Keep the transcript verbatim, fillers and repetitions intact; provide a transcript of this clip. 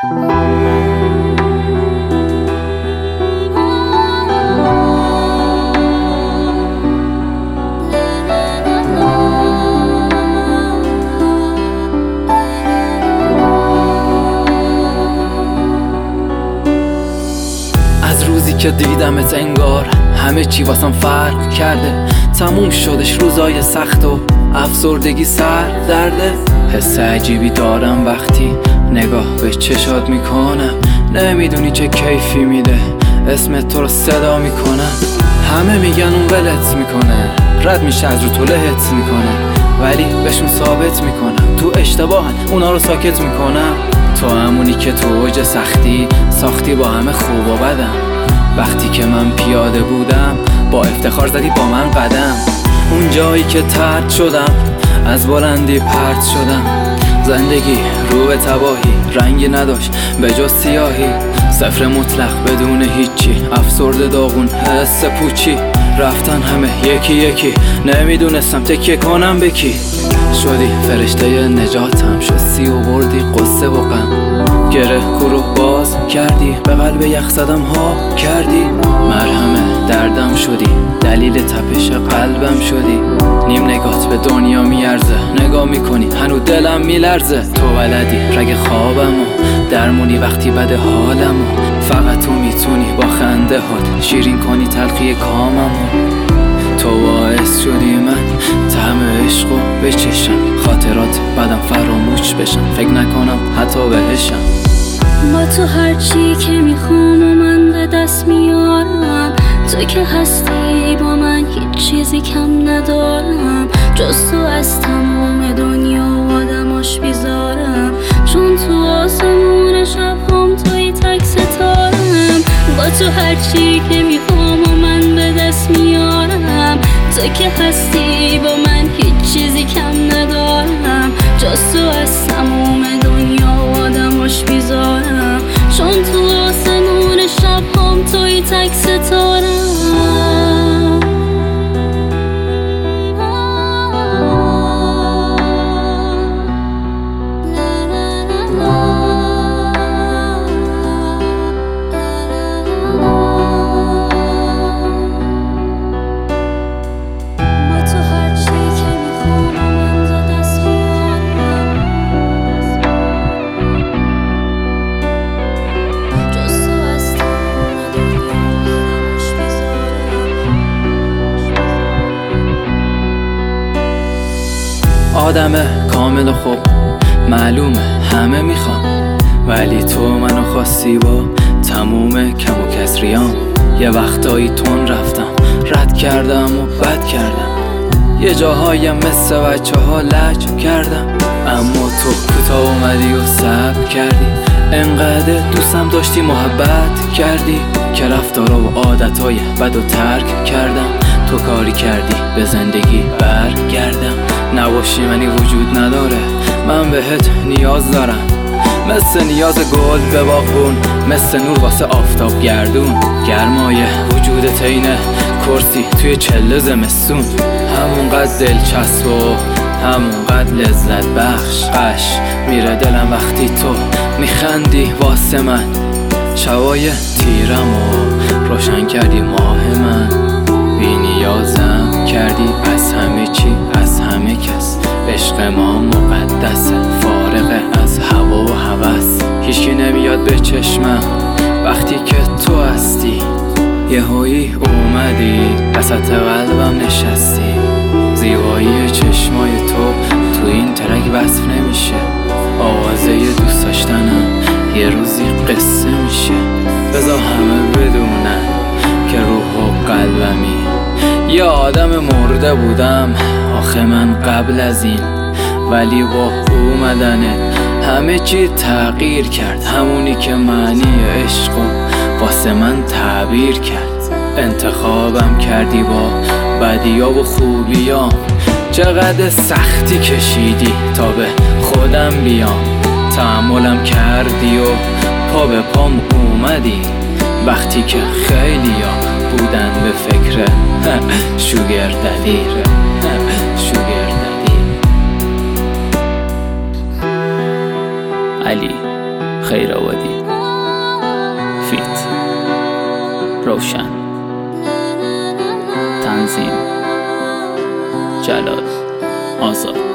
از روزی که دیدمت انگار همه چی واسم فرق کرده. تموم شدش روزای سخت و افسردگی سر درده. حس عجیبی دارم وقتی نگاه به چشات میکنم. نمیدونی چه کیفی میده اسم تو رو صدا میکنم. همه میگن اون ولت میکنه، رد میشه از رو تو لهت میکنه، ولی بهشون ثابت میکنم تو اشتباهن، اونا رو ساکت میکنم. تو همونی که تو اوج سختی ساختی با همه خوب و بدم. وقتی که من پیاده بودم با افتخار زدی با من قدم. اون جایی که طرد شدم از بلندی پرت شدم. زندگی رو به تباهی رنگی نداشت به جز سیاهی. صفر مطلق بدون هیچی، افسرده داغون حس پوچی. رفتن همه یکی یکی، نمیدونستم تکیه کنم به کی. شدی فرشته نجاتم، شستی و بردی قصه و غم. گره گروه باز کردی، به قلب یخ زدم ها کردی. مرهم دردم شدی، دلیل تپش قلبم شدی. نیم نگات به دنیا میارزه، نگاه میکنی هنو دلم میلرزه. تو بلدی رگ خوابمو درمونی وقتی بده حالمو. فقط تو میتونی با خنده هات شیرین کنی تلخی کاممو. تو باعث شدی من طعم عشقو بچشم، خاطرات بدم فراموش بشم، فکر نکنم حتی بهشم. با تو هرچی که میخوام و من به دست میارم. تو که هستی با من هیچ چیزی کم ندارم. جز تو از تمام دنیا و آدماش بیزارم. چون تو آسمون شب هم توی تک ستارم. با تو هرچی که میخوام و من به دست میارم. تو که هستی با من هیچ چیزی کم ندارم. جز تو از تمام دنیا و آدماش بیزارم. چون تو آسمون شب هم توی تک ستارم. آدم کامل و خوب معلومه همه میخوام، ولی تو منو خواستی با تموم کم و کسریام. یه وقتایی تون رفتم، رد کردم و بد کردم. یه جاهایم مثل بچه ها لج کردم، اما تو کوتاه اومدی و صبر کردی. انقدر دوستم داشتی محبت کردی که رفتارا و عادتای بد و ترک کردم. تو کاری کردی به زندگی برگردم. نباشی منی وجود نداره، من بهت نیاز دارم. مثل نیاز گل به باغبون، مثل نور واسه آفتاب گردون. گرمای وجودت اینه کرسی توی چله زمستون. همونقدر دلچسب و همونقدر لذت بخش. قش میره دلم وقتی تو میخندی واسه من. شبای تیرم و روشن کردی ماه من. بی نیازم کردی از همه چی، از همه کس. عشق ما مقدسه، فارغ از هوا و هوس. هیچکی نمیاد به چشمم وقتی که تو هستی. یهویی اومدی وسط قلبم نشستی. زیبایی چشمای تو تو این ترک وصف نمیشه. آوازه دوست داشتنم یه روزی قصه میشه. بذار همه بدونن که روح و قلبمی. یه آدم مرده بودم آخه من قبل از این، ولی با اومدنت همه چی تغییر کرد. همونی که معنی عشقو واسه من تعبیر کرد. انتخابم کردی با بدیا و خوبیام. چقدر سختی کشیدی تا به خودم بیام. تحملم کردی و پا به پام اومدی وقتی که خیلیا بودن به فکر شوگر ددی. شوگر ددی. علی خیرآبادی. فیت روشن. تنظیم جلال آزاد.